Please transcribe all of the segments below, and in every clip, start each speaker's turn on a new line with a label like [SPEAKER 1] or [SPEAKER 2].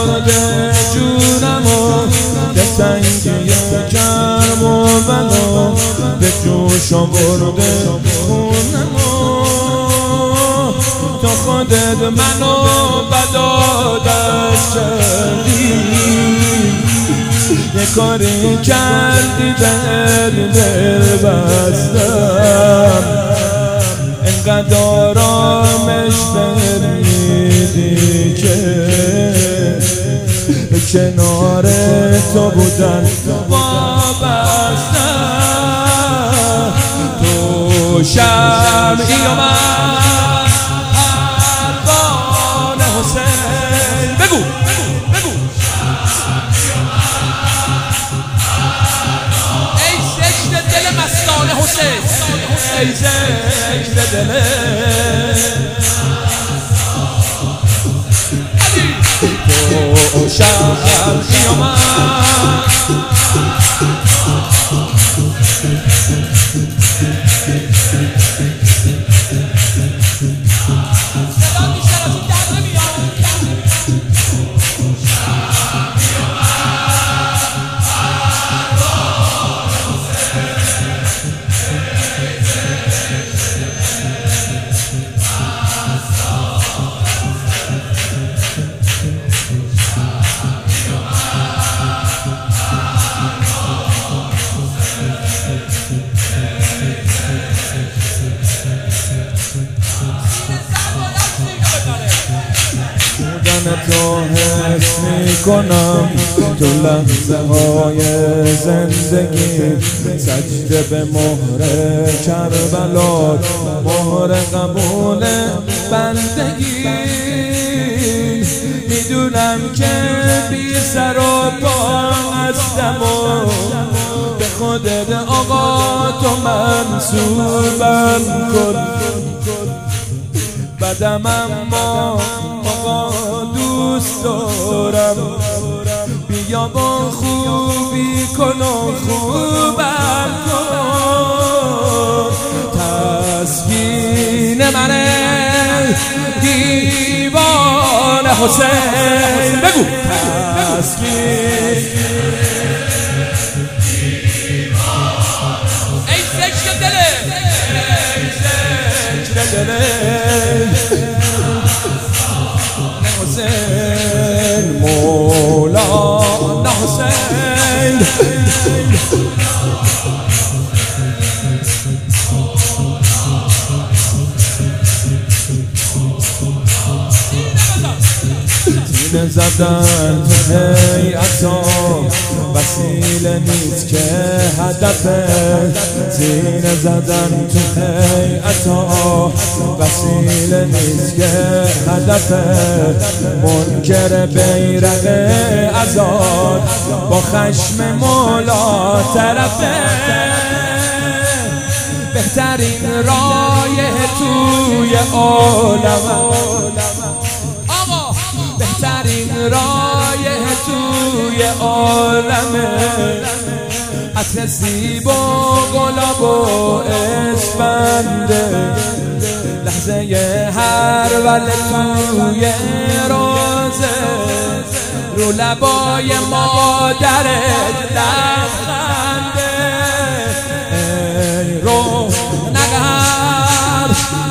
[SPEAKER 1] برده جونمو به تنگی کرم و منو به جوش برده خونمو تو خودت منو بدادش کردی یه کاری کردی به دل بستم انقدر آرامش بمیدی که کنار تو بودن وابستم تو شمعی و من پروان حسین بگو ای سجده دل مستان حسین ای سجده دل تو شمعی و من تو حس میکنم تو لحظه های زندگی سجده به مهر کربلا مهر قبول بندگی میدونم که بی سر و پا هستم و به خودت آقا تو منصوبم کن بدم اما آقا دوست دارم بیا با خوبی کن و خوبم کن تسکین من دیوان حسین بگو تسکین ای سجده دل ای سجده دل حسین مولانا حسین سینه زدن تو هیئتا وسیله نیست که هدفه سینه زدن تو هیئتا وسیله نیست که هدفه منکر بیرق آزاد با خشم مولا طرفه بهترین رایه توی عالم بهترین رایه توی عالمه عطر زیب و گلاب و اسفنده لحظه هر وله توی روزه رو لبای مادرت لبخنده ای رو نگر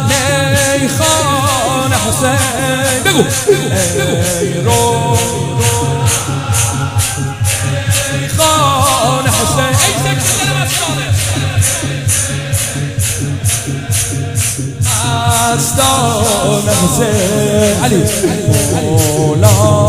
[SPEAKER 1] نیخان حسین بگو ای رو نیخان حسین ای سجده دل مستان حسین علی مولا